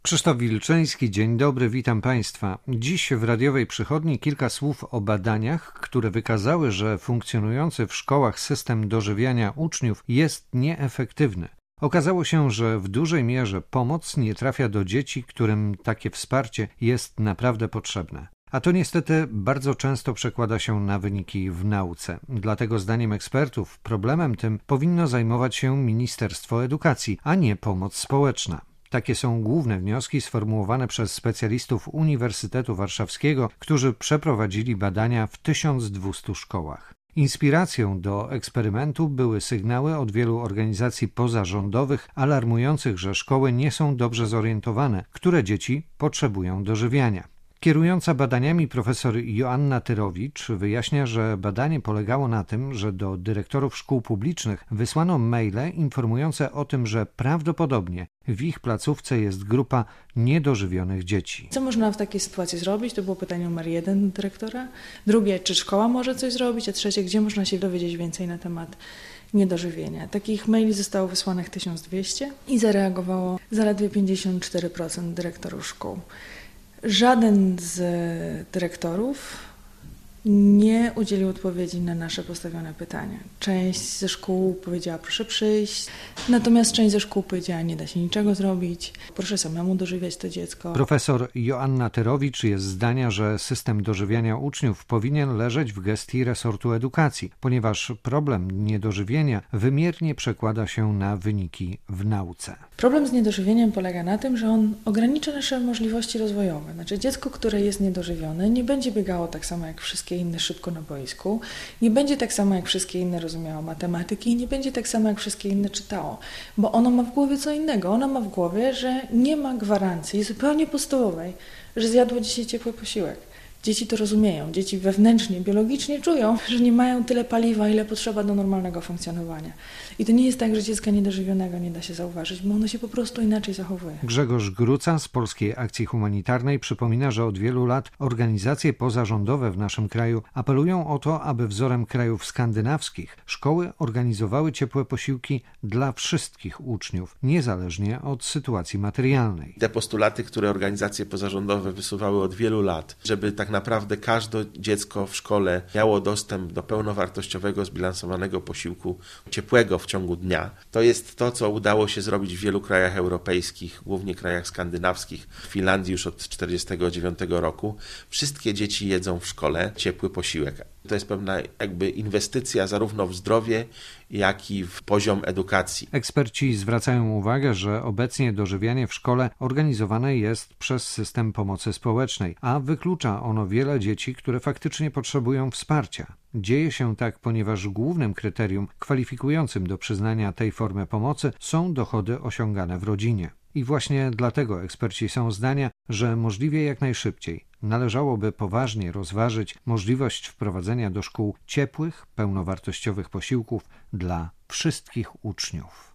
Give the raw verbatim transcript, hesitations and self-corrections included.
Krzysztof Wilczyński, dzień dobry, witam Państwa. Dziś w radiowej przychodni kilka słów o badaniach, które wykazały, że funkcjonujący w szkołach system dożywiania uczniów jest nieefektywny. Okazało się, że w dużej mierze pomoc nie trafia do dzieci, którym takie wsparcie jest naprawdę potrzebne. A to niestety bardzo często przekłada się na wyniki w nauce. Dlatego zdaniem ekspertów problemem tym powinno zajmować się Ministerstwo Edukacji, a nie pomoc społeczna. Takie są główne wnioski sformułowane przez specjalistów Uniwersytetu Warszawskiego, którzy przeprowadzili badania w tysiąc dwieście szkołach. Inspiracją do eksperymentu były sygnały od wielu organizacji pozarządowych alarmujących, że szkoły nie są dobrze zorientowane, które dzieci potrzebują dożywiania. Kierująca badaniami profesor Joanna Tyrowicz wyjaśnia, że badanie polegało na tym, że do dyrektorów szkół publicznych wysłano maile informujące o tym, że prawdopodobnie w ich placówce jest grupa niedożywionych dzieci. Co można w takiej sytuacji zrobić? To było pytanie numer jeden do dyrektora. Drugie, czy szkoła może coś zrobić? A trzecie, gdzie można się dowiedzieć więcej na temat niedożywienia? Takich maili zostało wysłanych tysiąc dwieście i zareagowało zaledwie pięćdziesiąt cztery procent dyrektorów szkół. Żaden z dyrektorów nie udzielił odpowiedzi na nasze postawione pytania. Część ze szkół powiedziała, proszę przyjść, natomiast część ze szkół powiedziała, nie da się niczego zrobić, proszę samemu dożywiać to dziecko. Profesor Joanna Tyrowicz jest zdania, że system dożywiania uczniów powinien leżeć w gestii resortu edukacji, ponieważ problem niedożywienia wymiernie przekłada się na wyniki w nauce. Problem z niedożywieniem polega na tym, że on ogranicza nasze możliwości rozwojowe. Znaczy dziecko, które jest niedożywione, nie będzie biegało tak samo jak wszystkie inne szybko na boisku, nie będzie tak samo jak wszystkie inne rozumiało matematyki i nie będzie tak samo jak wszystkie inne czytało, bo ono ma w głowie co innego. Ono ma w głowie, że nie ma gwarancji zupełnie podstawowej, że zjadło dzisiaj ciepły posiłek. Dzieci to rozumieją, dzieci wewnętrznie, biologicznie czują, że nie mają tyle paliwa, ile potrzeba do normalnego funkcjonowania. I to nie jest tak, że dziecka niedożywionego nie da się zauważyć, bo ono się po prostu inaczej zachowuje. Grzegorz Gruca z Polskiej Akcji Humanitarnej przypomina, że od wielu lat organizacje pozarządowe w naszym kraju apelują o to, aby wzorem krajów skandynawskich szkoły organizowały ciepłe posiłki dla wszystkich uczniów, niezależnie od sytuacji materialnej. Te postulaty, które organizacje pozarządowe wysuwały od wielu lat, żeby tak naprawdę każde dziecko w szkole miało dostęp do pełnowartościowego, zbilansowanego posiłku ciepłego w ciągu dnia. To jest to, co udało się zrobić w wielu krajach europejskich, głównie krajach skandynawskich, w Finlandii już od tysiąc dziewięćset czterdziestego dziewiątego roku. Wszystkie dzieci jedzą w szkole ciepły posiłek. To jest pewna jakby inwestycja zarówno w zdrowie, jak i w poziom edukacji. Eksperci zwracają uwagę, że obecnie dożywianie w szkole organizowane jest przez system pomocy społecznej, a wyklucza ono wiele dzieci, które faktycznie potrzebują wsparcia. Dzieje się tak, ponieważ głównym kryterium kwalifikującym do przyznania tej formy pomocy są dochody osiągane w rodzinie. I właśnie dlatego eksperci są zdania, że możliwie jak najszybciej należałoby poważnie rozważyć możliwość wprowadzenia do szkół ciepłych, pełnowartościowych posiłków dla wszystkich uczniów.